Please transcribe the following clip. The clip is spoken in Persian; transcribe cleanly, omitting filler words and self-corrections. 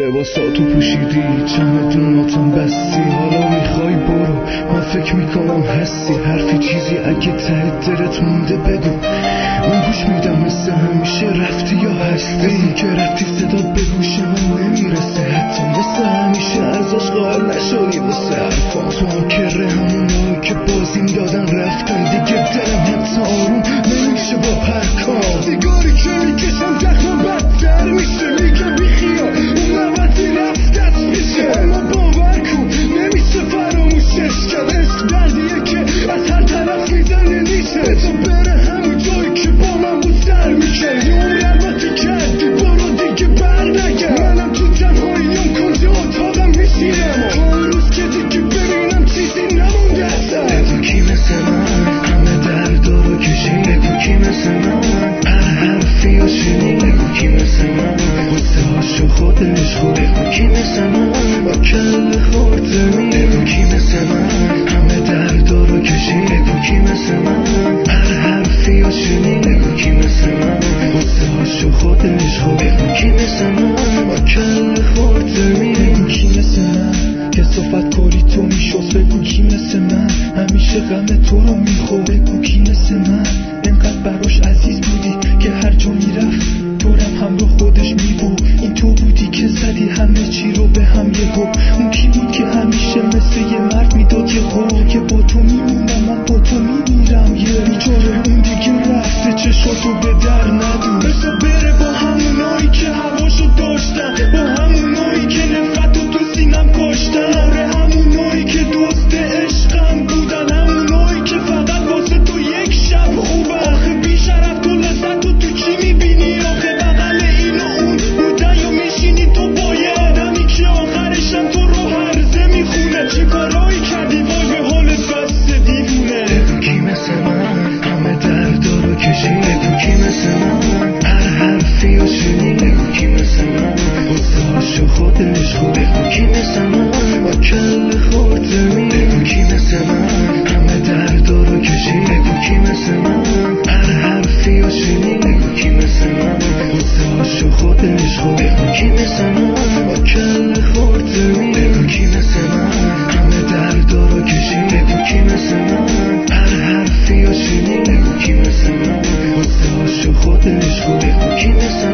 لباساتو پوشیدی، چمدوناتم بستی، حالا میخوای برو. من فکر میکنم هستی، حرفی چیزی اگه ته دلت مونده بگو. من گوش میدم مثل همیشه، رفتی یا هستی؟ که رفتی صدا به گوش من نمیرسه، حتی مثل همیشه ازش قائل نشدی واسه حرفام. تو کره همونایی که بازیم دادن رفتن دیگه، دلم حتی آروم نمیشه با پرکام. سیگاری که میکشم زخم بدتر میشه، میگم بیخیال اون نوتی رفتت میشه. اما باور کن نمیشه فراموشش کرد، عشق دردیه که از هر طرف میزنه نیشه. تو بره همون جایی که با من بود سر میکرد، یه اون ربطی کردی برو دیگه بر نگرد. منم تو تنهاییم کنج اتاقم میشینم، اون روز که دیگه ببینم چیزی نمونده اصلا. بگو کی مثل من همه درد رو کشید، بگو کی مثل من هر حرفی رو شنید، بگو کی مثل من غصه هاشو خودش خود، بگو کی مثل من با کل خورده می، بگو کی مثل من همه درد رو کشید، بگو کی مثل من هر حرفی رو شنید، بگو کی مثل من غصه هاشو خودش خود، بگو کی مثل من با کل خورده می، بگو کی مثل من که صفت کاری تو میشد، بگو کی مثل من همیشه غم تو رو میخورد، بگو کی مثل من انقدر براش عزیز بودی که هر جا میرفت دورم همراه خودش میبود. این تو بودی که زدی همه چی رو به هم یهو. اون کی بود که همیشه مثل یه مرد میداد یه قول که با تو میمونم من با تو میمیرم، یه بیچاره اون دیگه رفته چشاتو به در ندون. بذار بره با همونایی که هواشو داشتن، با همونایی که نفرتو تو سینم کاشتن، آره همونایی که دوست عشقم بودن، همونایی که فقط واسه تو یک شب خوبه. آخه بیشرف تو لذت تو چی میبینی؟ آخه بغل این و اون بودن یا میشینی تو با یه آدمی که آخرشم تو رو هرزه میخونه. چه کارایی کردی وای به حالت بس دیوونه. بگو کی مثل من همه درد رو کشید، بگو کی مثل من هر حرفی رو شنید، بگو کی مثل من غصه هاشو خودش خود، بگو کی مثل من با کل خورده می، بگو کی مثل من همه درد رو کشید، بگو کی مثل من هر حرفی رو شنید، بگو کی مثل من غصه هاشو خودش خود، بگو کی مثل من با کل خورده می، بگو کی مثل من همه درد رو کشید، بگو کی مثل من هر حرفی رو شنید، بگو کی مثل من غصه هاشو خودش خود، بگو کی مثل